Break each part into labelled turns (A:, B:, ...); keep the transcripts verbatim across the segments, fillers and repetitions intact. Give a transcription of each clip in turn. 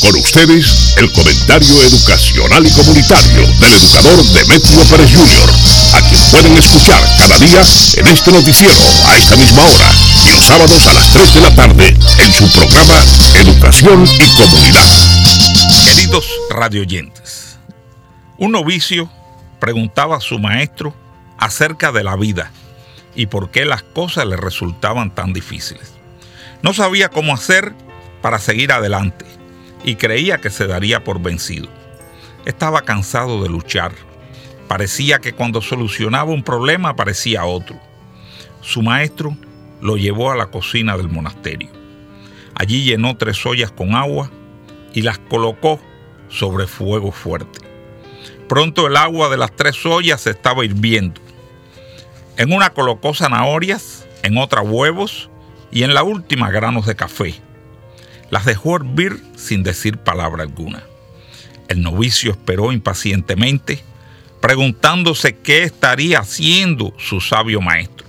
A: Con ustedes, el comentario educacional y comunitario del educador Demetrio Pérez junior, a quien pueden escuchar cada día en este noticiero a esta misma hora y los sábados a las tres de la tarde en su programa Educación y Comunidad.
B: Queridos radioyentes, un novicio preguntaba a su maestro acerca de la vida y por qué las cosas le resultaban tan difíciles. No sabía cómo hacer para seguir adelante y creía que se daría por vencido. Estaba cansado de luchar. Parecía que cuando solucionaba un problema aparecía otro. Su maestro lo llevó a la cocina del monasterio. Allí llenó tres ollas con agua y las colocó sobre fuego fuerte. Pronto el agua de las tres ollas se estaba hirviendo. En una colocó zanahorias, en otra huevos y en la última granos de café. Las dejó hervir sin decir palabra alguna. El novicio esperó impacientemente, preguntándose qué estaría haciendo su sabio maestro.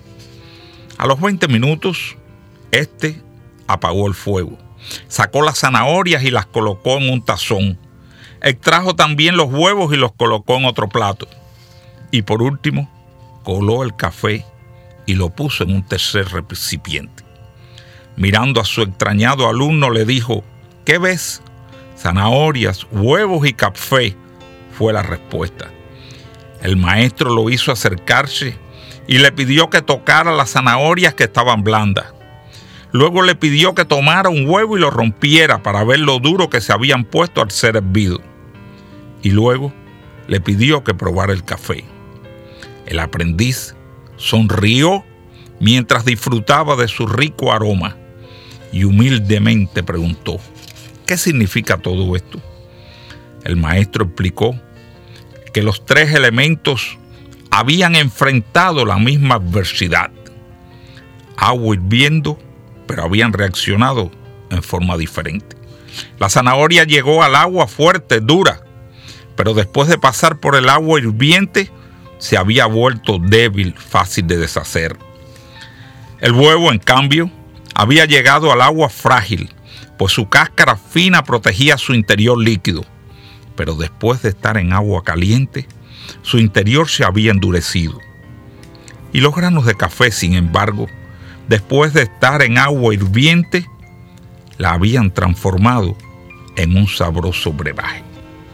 B: A los veinte minutos, este apagó el fuego, sacó las zanahorias y las colocó en un tazón, extrajo también los huevos y los colocó en otro plato, y por último, coló el café y lo puso en un tercer recipiente. Mirando a su extrañado alumno le dijo: ¿qué ves? Zanahorias, huevos y café, fue la respuesta. El maestro lo hizo acercarse y le pidió que tocara las zanahorias que estaban blandas. Luego le pidió que tomara un huevo y lo rompiera para ver lo duro que se habían puesto al ser hervido. Y luego le pidió que probara el café. El aprendiz sonrió mientras disfrutaba de su rico aroma y humildemente preguntó: ¿qué significa todo esto? El maestro explicó que los tres elementos habían enfrentado la misma adversidad. Agua hirviendo, pero habían reaccionado en forma diferente. La zanahoria llegó al agua fuerte, dura, pero después de pasar por el agua hirviente, se había vuelto débil, fácil de deshacer. El huevo, en cambio, había llegado al agua frágil, pues su cáscara fina protegía su interior líquido, pero después de estar en agua caliente, su interior se había endurecido. Y los granos de café, sin embargo, después de estar en agua hirviente, la habían transformado en un sabroso brebaje.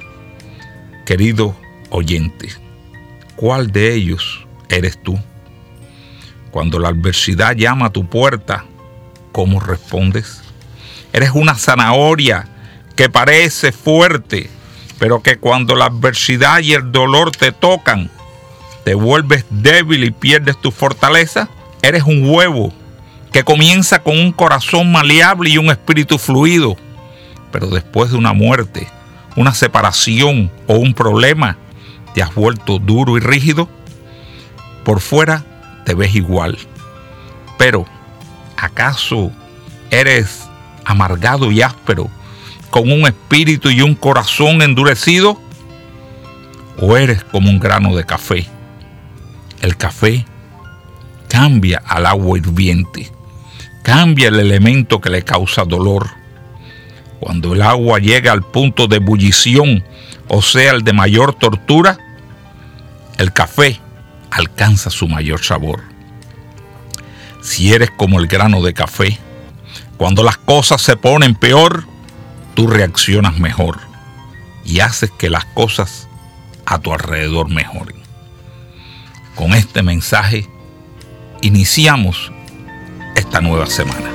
B: Querido oyente, ¿cuál de ellos eres tú? Cuando la adversidad llama a tu puerta, ¿cómo respondes? Eres una zanahoria que parece fuerte, pero que cuando la adversidad y el dolor te tocan, te vuelves débil y pierdes tu fortaleza. Eres un huevo que comienza con un corazón maleable y un espíritu fluido, pero después de una muerte, una separación o un problema, te has vuelto duro y rígido. Por fuera te ves igual, pero ¿acaso eres amargado y áspero, con un espíritu y un corazón endurecido? ¿O eres como un grano de café? El café cambia al agua hirviente, cambia el elemento que le causa dolor. Cuando el agua llega al punto de ebullición, o sea, el de mayor tortura, el café alcanza su mayor sabor. Si eres como el grano de café, cuando las cosas se ponen peor, tú reaccionas mejor y haces que las cosas a tu alrededor mejoren. Con este mensaje iniciamos esta nueva semana.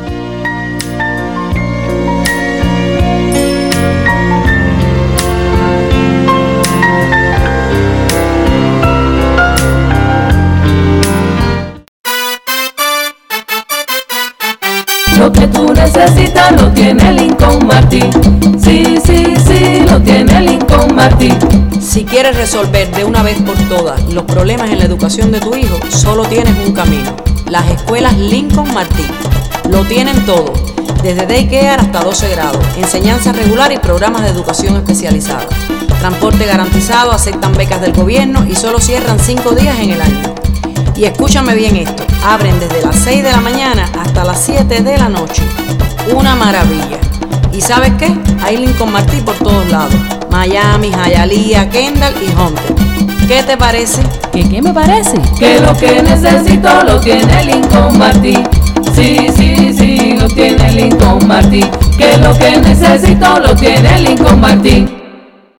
C: Lo que tú necesitas lo tiene Lincoln Martin. Sí, sí, sí, lo tiene Lincoln Martin.
D: Si quieres resolver de una vez por todas los problemas en la educación de tu hijo, solo tienes un camino: las escuelas Lincoln Martin. Lo tienen todo, desde daycare hasta doce grados, enseñanza regular y programas de educación especializada. Transporte garantizado, aceptan becas del gobierno y solo cierran cinco días en el año. Y escúchame bien esto, abren desde las seis de la mañana hasta las siete de la noche. Una maravilla. ¿Y sabes qué? Hay Lincoln Martí por todos lados. Miami, Hialeah, Kendall y Hunter. ¿Qué te parece?
C: ¿Qué, qué me parece? Que lo que necesito lo tiene Lincoln Martí. Sí, sí, sí, lo tiene Lincoln Martí. Que lo que necesito lo tiene Lincoln Martí.